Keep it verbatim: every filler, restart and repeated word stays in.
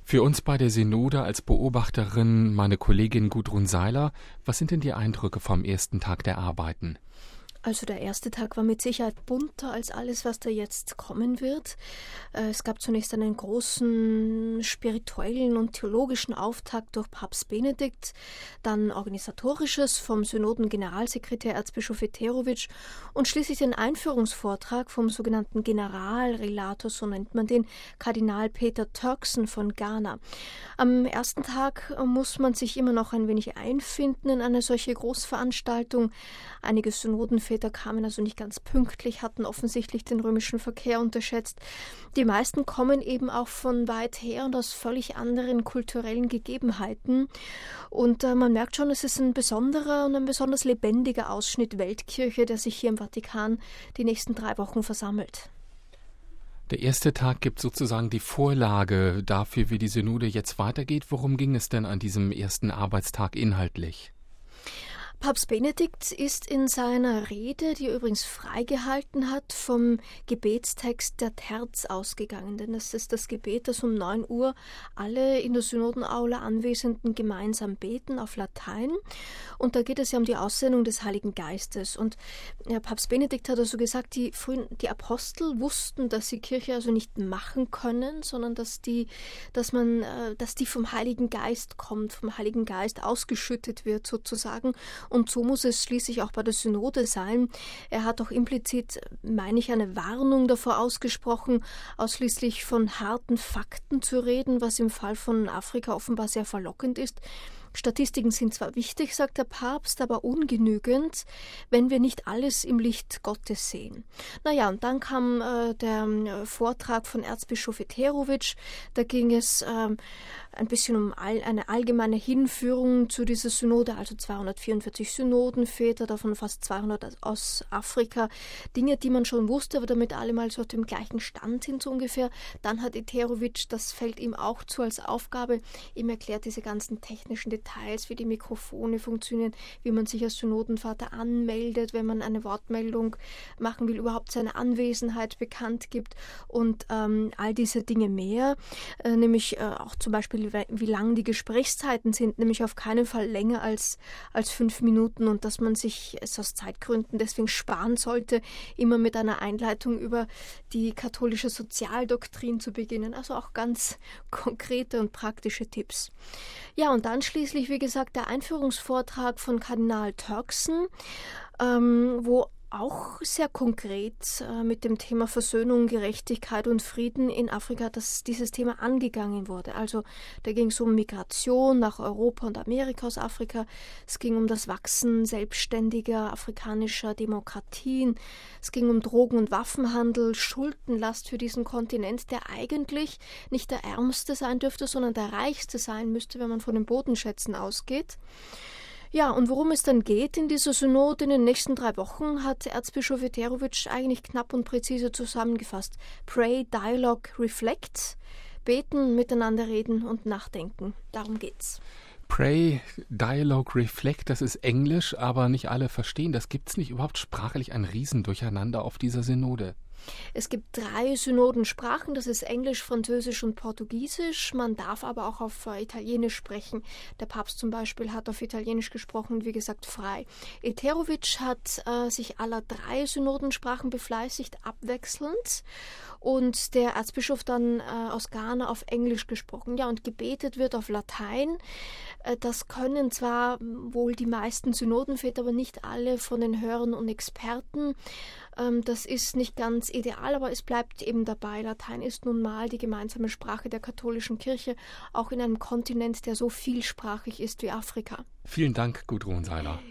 Für uns bei der Synode als Beobachterin meine Kollegin Gudrun Seiler. Was sind denn die Eindrücke vom ersten Tag der Arbeiten? Also der erste Tag war mit Sicherheit bunter als alles, was da jetzt kommen wird. Es gab zunächst einen großen spirituellen und theologischen Auftakt durch Papst Benedikt, dann organisatorisches vom Synoden-Generalsekretär Erzbischof Eterovic und schließlich den Einführungsvortrag vom sogenannten Generalrelator, so nennt man den, Kardinal Peter Turkson von Ghana. Am ersten Tag muss man sich immer noch ein wenig einfinden in eine solche Großveranstaltung. Einige Synodenväter kamen also nicht ganz pünktlich, hatten offensichtlich den römischen Verkehr unterschätzt. Die meisten kommen eben auch von weit her und aus völlig anderen kulturellen Gegebenheiten. Und äh, man merkt schon, es ist ein besonderer und ein besonders lebendiger Ausschnitt Weltkirche, der sich hier im Vatikan die nächsten drei Wochen versammelt. Der erste Tag gibt sozusagen die Vorlage dafür, wie die Synode jetzt weitergeht. Worum ging es denn an diesem ersten Arbeitstag inhaltlich? Papst Benedikt ist in seiner Rede, die er übrigens freigehalten hat, vom Gebetstext der Terz ausgegangen. Denn das ist das Gebet, das um neun Uhr alle in der Synodenaula Anwesenden gemeinsam beten auf Latein. Und da geht es ja um die Aussendung des Heiligen Geistes. Und ja, Papst Benedikt hat also gesagt, die, frühen, die Apostel wussten, dass sie Kirche also nicht machen können, sondern dass die, dass man, dass die vom Heiligen Geist kommt, vom Heiligen Geist ausgeschüttet wird sozusagen. Und so muss es schließlich auch bei der Synode sein. Er hat auch implizit, meine ich, eine Warnung davor ausgesprochen, ausschließlich von harten Fakten zu reden, was im Fall von Afrika offenbar sehr verlockend ist. Statistiken sind zwar wichtig, sagt der Papst, aber ungenügend, wenn wir nicht alles im Licht Gottes sehen. Naja, und dann kam äh, der äh, Vortrag von Erzbischof Eterovic. Da ging es äh, ein bisschen um all, eine allgemeine Hinführung zu dieser Synode, also zweihundertvierundvierzig Synodenväter, davon fast zweihundert aus Afrika. Dinge, die man schon wusste, aber damit alle mal so auf dem gleichen Stand sind, so ungefähr. Dann hat Eterovic, das fällt ihm auch zu als Aufgabe, ihm erklärt diese ganzen technischen Details, wie die Mikrofone funktionieren, wie man sich als Synodenvater anmeldet, wenn man eine Wortmeldung machen will, überhaupt seine Anwesenheit bekannt gibt und ähm, all diese Dinge mehr, äh, nämlich äh, auch zum Beispiel, wie, wie lang die Gesprächszeiten sind, nämlich auf keinen Fall länger als, als fünf Minuten und dass man sich es aus Zeitgründen deswegen sparen sollte, immer mit einer Einleitung über die katholische Sozialdoktrin zu beginnen, also auch ganz konkrete und praktische Tipps. Ja, und dann schließlich Schließlich, wie gesagt, der Einführungsvortrag von Kardinal Turkson, ähm, wo auch sehr konkret äh, mit dem Thema Versöhnung, Gerechtigkeit und Frieden in Afrika, dass dieses Thema angegangen wurde. Also da ging es um Migration nach Europa und Amerika aus Afrika. Es ging um das Wachsen selbstständiger afrikanischer Demokratien. Es ging um Drogen- und Waffenhandel, Schuldenlast für diesen Kontinent, der eigentlich nicht der ärmste sein dürfte, sondern der reichste sein müsste, wenn man von den Bodenschätzen ausgeht. Ja, und worum es dann geht in dieser Synode in den nächsten drei Wochen, hat Erzbischof Eterovic eigentlich knapp und präzise zusammengefasst. Pray, Dialogue, Reflect. Beten, miteinander reden und nachdenken. Darum geht's. Pray, Dialogue, Reflect, das ist Englisch, aber nicht alle verstehen. Das gibt's nicht überhaupt sprachlich ein Riesendurcheinander auf dieser Synode. Es gibt drei Synodensprachen, das ist Englisch, Französisch und Portugiesisch. Man darf aber auch auf äh, Italienisch sprechen. Der Papst zum Beispiel hat auf Italienisch gesprochen, wie gesagt, frei. Eterovic hat äh, sich aller drei Synodensprachen befleißigt, abwechselnd. Und der Erzbischof dann äh, aus Ghana auf Englisch gesprochen. Ja, und gebetet wird auf Latein. Äh, das können zwar wohl die meisten Synodenväter, aber nicht alle von den Hörern und Experten. Ähm, das ist nicht ganz ideal, aber es bleibt eben dabei. Latein ist nun mal die gemeinsame Sprache der katholischen Kirche, auch in einem Kontinent, der so vielsprachig ist wie Afrika. Vielen Dank, Gudrun Seiler.